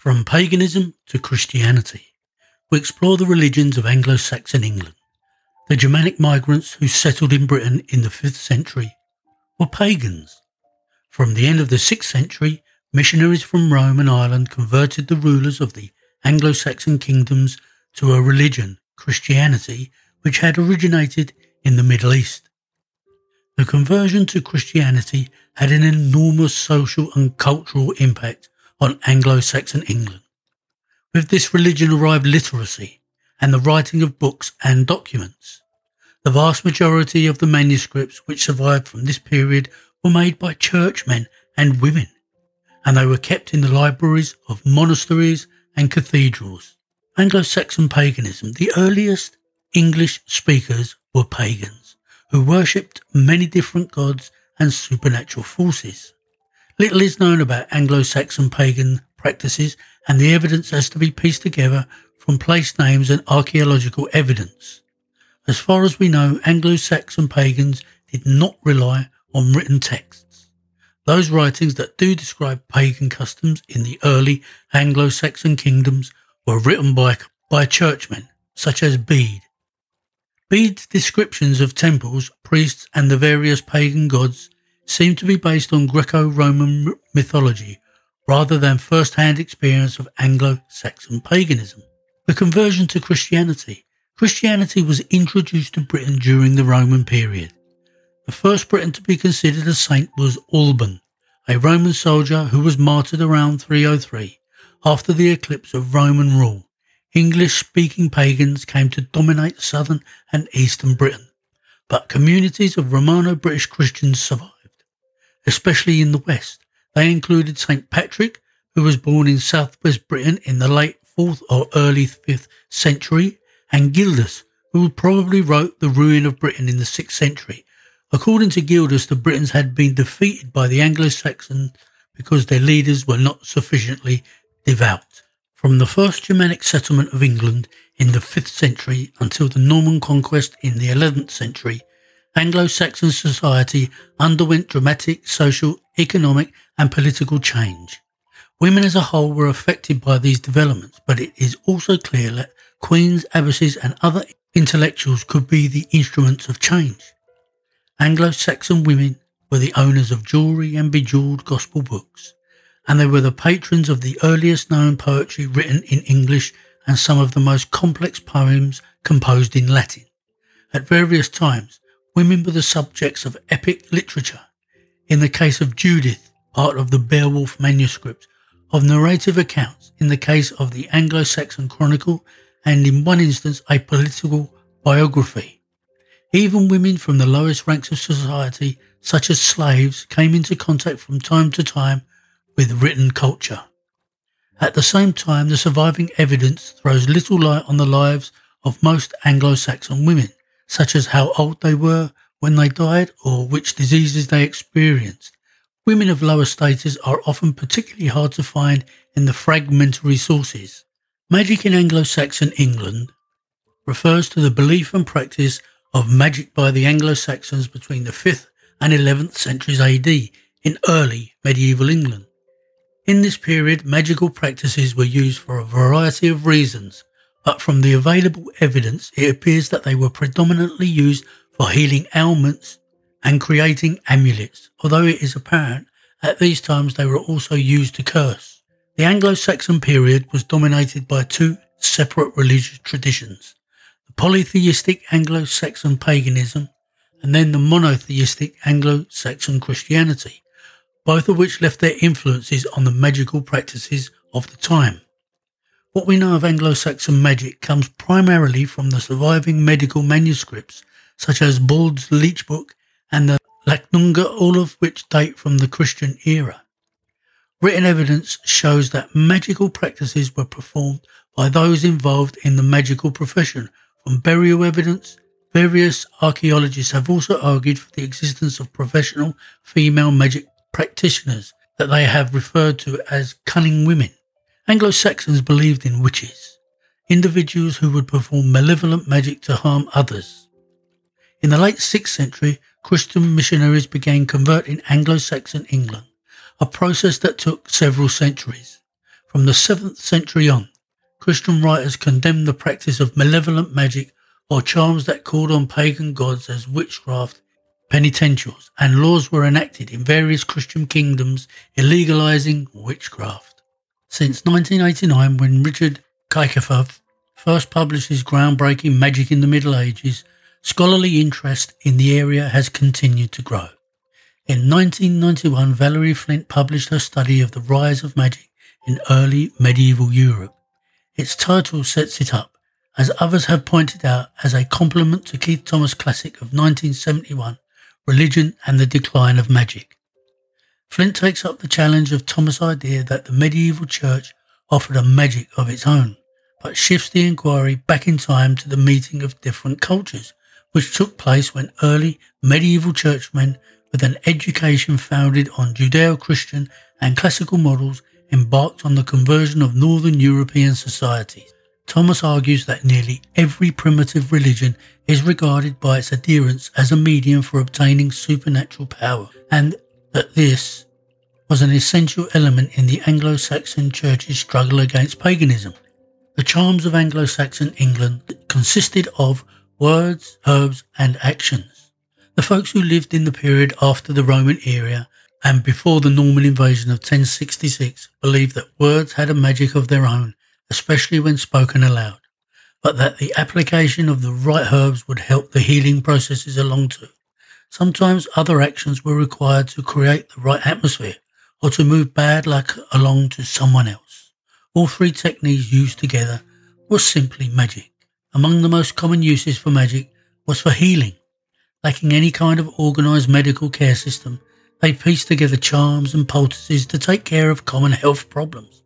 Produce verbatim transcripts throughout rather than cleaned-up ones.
From paganism to Christianity, we explore the religions of Anglo-Saxon England. The Germanic migrants who settled in Britain in the fifth century were pagans. From the end of the sixth century, missionaries from Rome and Ireland converted the rulers of the Anglo-Saxon kingdoms to a religion, Christianity, which had originated in the Middle East. The conversion to Christianity had an enormous social and cultural impact on Anglo-Saxon England. With this religion arrived literacy and the writing of books and documents. The vast majority of the manuscripts which survived from this period were made by churchmen and women, and they were kept in the libraries of monasteries and cathedrals. Anglo-Saxon paganism. The earliest English speakers were pagans who worshipped many different gods and supernatural forces. Little is known about Anglo-Saxon pagan practices, and the evidence has to be pieced together from place names and archaeological evidence. As far as we know, Anglo-Saxon pagans did not rely on written texts. Those writings that do describe pagan customs in the early Anglo-Saxon kingdoms were written by, by churchmen, such as Bede. Bede's descriptions of temples, priests and the various pagan gods seem to be based on Greco-Roman mythology rather than first-hand experience of Anglo-Saxon paganism. The conversion to Christianity. Christianity was introduced to Britain during the Roman period. The first Briton to be considered a saint was Alban, a Roman soldier who was martyred around three oh three after the eclipse of Roman rule. English-speaking pagans came to dominate southern and eastern Britain, but communities of Romano-British Christians survived, especially in the west. They included Saint Patrick, who was born in southwest Britain in the late fourth or early fifth century, and Gildas, who probably wrote The Ruin of Britain in the sixth century. According to Gildas, the Britons had been defeated by the Anglo-Saxons because their leaders were not sufficiently devout. From the first Germanic settlement of England in the fifth century until the Norman conquest in the eleventh century, Anglo-Saxon society underwent dramatic social, economic and political change. Women as a whole were affected by these developments, but it is also clear that queens, abbesses and other intellectuals could be the instruments of change. Anglo-Saxon women were the owners of jewellery and bejewelled gospel books, and they were the patrons of the earliest known poetry written in English and some of the most complex poems composed in Latin. At various times, women were the subjects of epic literature. In the case of Judith, part of the Beowulf manuscript, of narrative accounts in the case of the Anglo-Saxon Chronicle, and in one instance a political biography. Even women from the lowest ranks of society, such as slaves, came into contact from time to time with written culture. At the same time, the surviving evidence throws little light on the lives of most Anglo-Saxon women, such as how old they were when they died or which diseases they experienced. Women of lower status are often particularly hard to find in the fragmentary sources. Magic in Anglo-Saxon England refers to the belief and practice of magic by the Anglo-Saxons between the fifth and eleventh centuries A D in early medieval England. In this period, magical practices were used for a variety of reasons, but from the available evidence, it appears that they were predominantly used for healing ailments and creating amulets, although it is apparent at these times they were also used to curse. The Anglo-Saxon period was dominated by two separate religious traditions, the polytheistic Anglo-Saxon paganism and then the monotheistic Anglo-Saxon Christianity, both of which left their influences on the magical practices of the time. What we know of Anglo-Saxon magic comes primarily from the surviving medical manuscripts, such as Bald's Leech Book and the Lacnunga, all of which date from the Christian era. Written evidence shows that magical practices were performed by those involved in the magical profession. From burial evidence, various archaeologists have also argued for the existence of professional female magic practitioners that they have referred to as cunning women. Anglo-Saxons believed in witches, individuals who would perform malevolent magic to harm others. In the late sixth century, Christian missionaries began converting Anglo-Saxon England, a process that took several centuries. From the seventh century on, Christian writers condemned the practice of malevolent magic or charms that called on pagan gods as witchcraft, penitentials, and laws were enacted in various Christian kingdoms illegalizing witchcraft. Since nineteen eighty-nine, when Richard Kuykefuth first published his groundbreaking Magic in the Middle Ages, scholarly interest in the area has continued to grow. In nineteen ninety-one, Valerie Flint published her study of the rise of magic in early medieval Europe. Its title sets it up, as others have pointed out, as a complement to Keith Thomas' classic of nineteen seventy-one, Religion and the Decline of Magic. Flint takes up the challenge of Thomas' idea that the medieval church offered a magic of its own, but shifts the inquiry back in time to the meeting of different cultures, which took place when early medieval churchmen with an education founded on Judeo-Christian and classical models embarked on the conversion of Northern European societies. Thomas argues that nearly every primitive religion is regarded by its adherents as a medium for obtaining supernatural power, and that this was an essential element in the Anglo-Saxon Church's struggle against paganism. The charms of Anglo-Saxon England consisted of words, herbs, and actions. The folks who lived in the period after the Roman era and before the Norman invasion of ten sixty-six believed that words had a magic of their own, especially when spoken aloud, but that the application of the right herbs would help the healing processes along too. Sometimes other actions were required to create the right atmosphere or to move bad luck along to someone else. All three techniques used together was simply magic. Among the most common uses for magic was for healing. Lacking any kind of organised medical care system, they pieced together charms and poultices to take care of common health problems.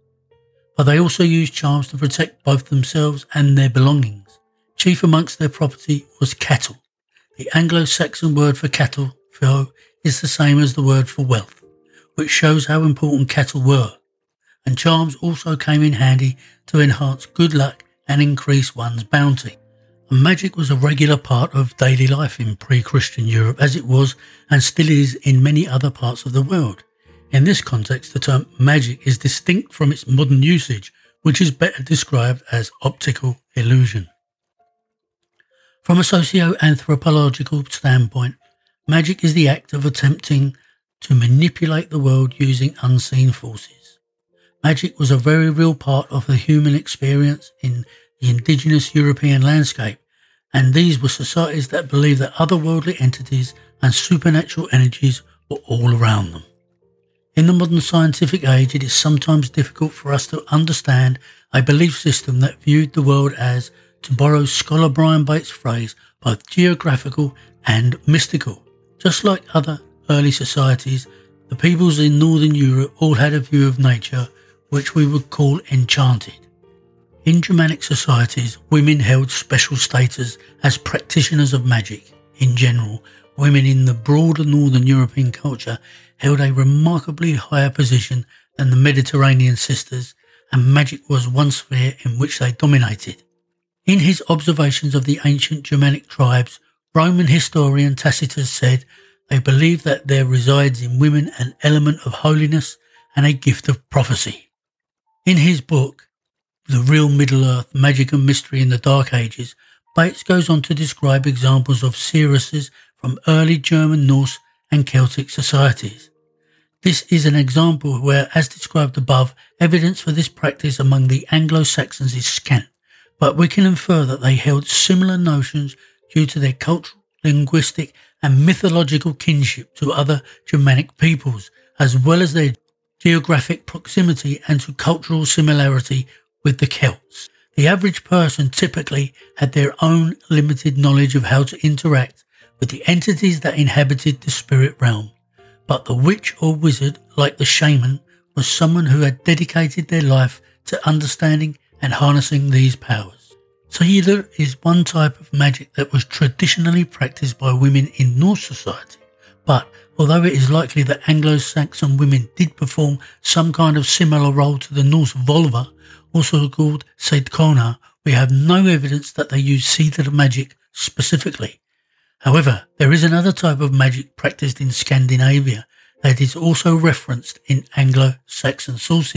But they also used charms to protect both themselves and their belongings. Chief amongst their property was cattle. The Anglo-Saxon word for cattle, fio, is the same as the word for wealth, which shows how important cattle were. And charms also came in handy to enhance good luck and increase one's bounty. And magic was a regular part of daily life in pre-Christian Europe, as it was and still is in many other parts of the world. In this context, the term magic is distinct from its modern usage, which is better described as optical illusion. From a socio-anthropological standpoint, magic is the act of attempting to manipulate the world using unseen forces. Magic was a very real part of the human experience in the indigenous European landscape, and these were societies that believed that otherworldly entities and supernatural energies were all around them. In the modern scientific age, it is sometimes difficult for us to understand a belief system that viewed the world as, to borrow scholar Brian Bates' phrase, both geographical and mystical. Just like other early societies, the peoples in Northern Europe all had a view of nature which we would call enchanted. In Germanic societies, women held special status as practitioners of magic. In general, women in the broader Northern European culture held a remarkably higher position than the Mediterranean sisters, and magic was one sphere in which they dominated. In his observations of the ancient Germanic tribes, Roman historian Tacitus said they believe that there resides in women an element of holiness and a gift of prophecy. In his book, The Real Middle-earth, Magic and Mystery in the Dark Ages, Bates goes on to describe examples of seeresses from early German, Norse and Celtic societies. This is an example where, as described above, evidence for this practice among the Anglo-Saxons is scant, but we can infer that they held similar notions due to their cultural, linguistic and mythological kinship to other Germanic peoples, as well as their geographic proximity and to cultural similarity with the Celts. The average person typically had their own limited knowledge of how to interact with the entities that inhabited the spirit realm, but the witch or wizard, like the shaman, was someone who had dedicated their life to understanding and harnessing these powers. Seidr is one type of magic that was traditionally practiced by women in Norse society, but although it is likely that Anglo-Saxon women did perform some kind of similar role to the Norse Volva, also called Seidkona, we have no evidence that they used Seidr magic specifically. However, there is another type of magic practiced in Scandinavia that is also referenced in Anglo-Saxon sources.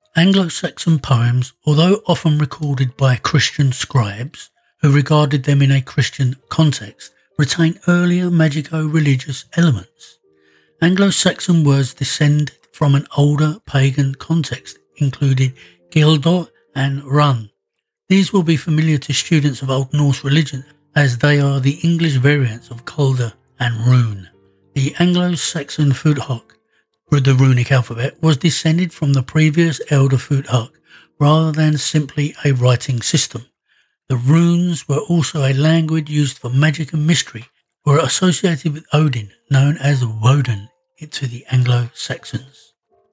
Anglo-Saxon poems, although often recorded by Christian scribes who regarded them in a Christian context, retain earlier magico-religious elements. Anglo-Saxon words descend from an older pagan context, including Gildor and Run. These will be familiar to students of Old Norse religion, as they are the English variants of Calder and Rune. The Anglo-Saxon Futhark, the runic alphabet, was descended from the previous Elder Futhark rather than simply a writing system. The runes were also a language used for magic and mystery, were associated with Odin, known as Woden to the Anglo-Saxons.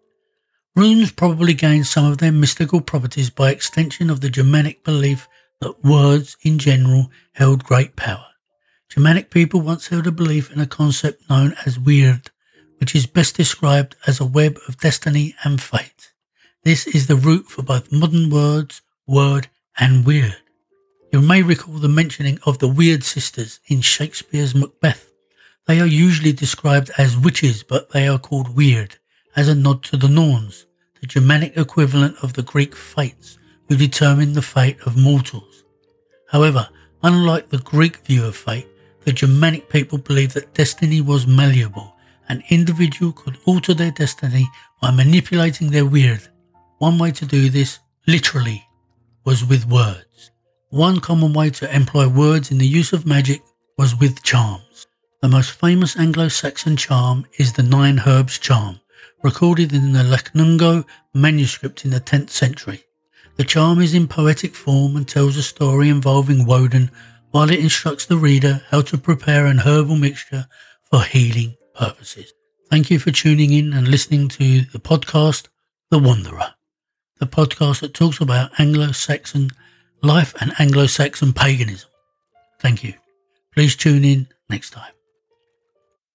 Runes probably gained some of their mystical properties by extension of the Germanic belief that words in general held great power. Germanic people once held a belief in a concept known as weird, which is best described as a web of destiny and fate. This is the root for both modern words, word and weird. You may recall the mentioning of the Weird Sisters in Shakespeare's Macbeth. They are usually described as witches, but they are called weird, as a nod to the Norns, the Germanic equivalent of the Greek Fates, who determine the fate of mortals. However, unlike the Greek view of fate, the Germanic people believed that destiny was malleable. An individual could alter their destiny by manipulating their weird. One way to do this, literally, was with words. One common way to employ words in the use of magic was with charms. The most famous Anglo-Saxon charm is the Nine Herbs charm, recorded in the Lachnungo manuscript in the tenth century. The charm is in poetic form and tells a story involving Woden, while it instructs the reader how to prepare an herbal mixture for healing purposes. Thank you for tuning in and listening to the podcast, The Wanderer, the podcast that talks about Anglo-Saxon life and Anglo-Saxon paganism. Thank you. Please tune in next time.